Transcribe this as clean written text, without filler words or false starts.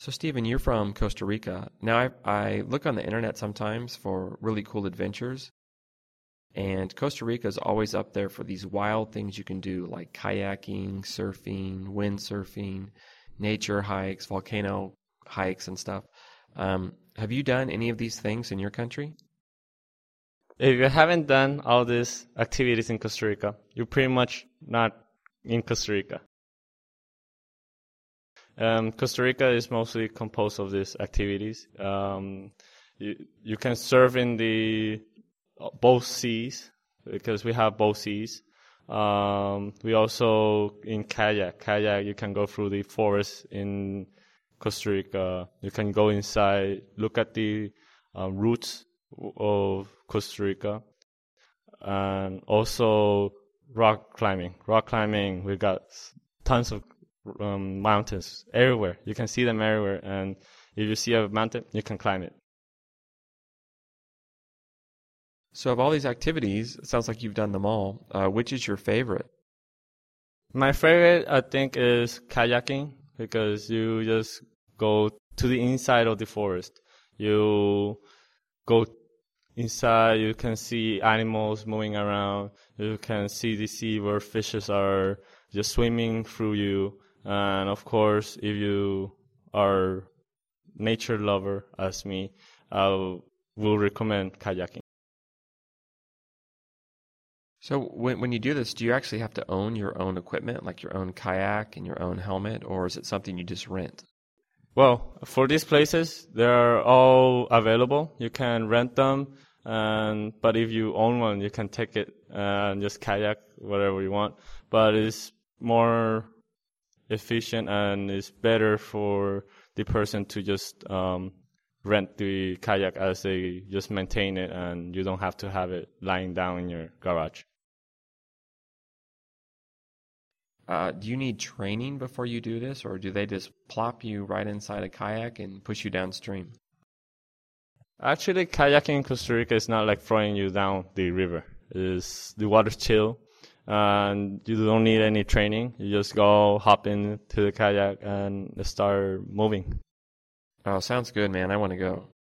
So, Stephen, you're from Costa Rica. Now, I look on the internet sometimes for really cool adventures, and Costa Rica is always up there for these wild things you can do, like kayaking, surfing, windsurfing, nature hikes, volcano hikes, and stuff. Have you done any of these things in your country? If you haven't done all these activities in Costa Rica, you're pretty much not in Costa Rica. Costa Rica is mostly composed of these activities. You can surf in the both seas because we have both seas. We also in kayak you can go through the forest in Costa Rica. You can go inside, look at the roots of Costa Rica, and also rock climbing. We got tons of mountains everywhere. You can see them everywhere, and if you see a mountain, you can climb it. So, of all these activities, it sounds like you've done them all. Which is your favorite? My favorite, I think, is kayaking because you just go to the inside of the forest. You go inside, you can see animals moving around. You can see the sea where fishes are just swimming through you. And of course, if you are nature lover as me, I will recommend kayaking. So when you do this, do you actually have to own your own equipment, like your own kayak and your own helmet, or is it something you just rent? Well, for these places, they're all available. You can rent them, but if you own one, you can take it and just kayak whatever you want. But it's more efficient and it's better for the person to just rent the kayak as they just maintain it, and you don't have to have it lying down in your garage. Do you need training before you do this, or do they just plop you right inside a kayak and push you downstream? Actually, kayaking in Costa Rica is not like throwing you down the river. The water's chill, and you don't need any training. You just go hop into the kayak and start moving. Oh, sounds good, man. I want to go.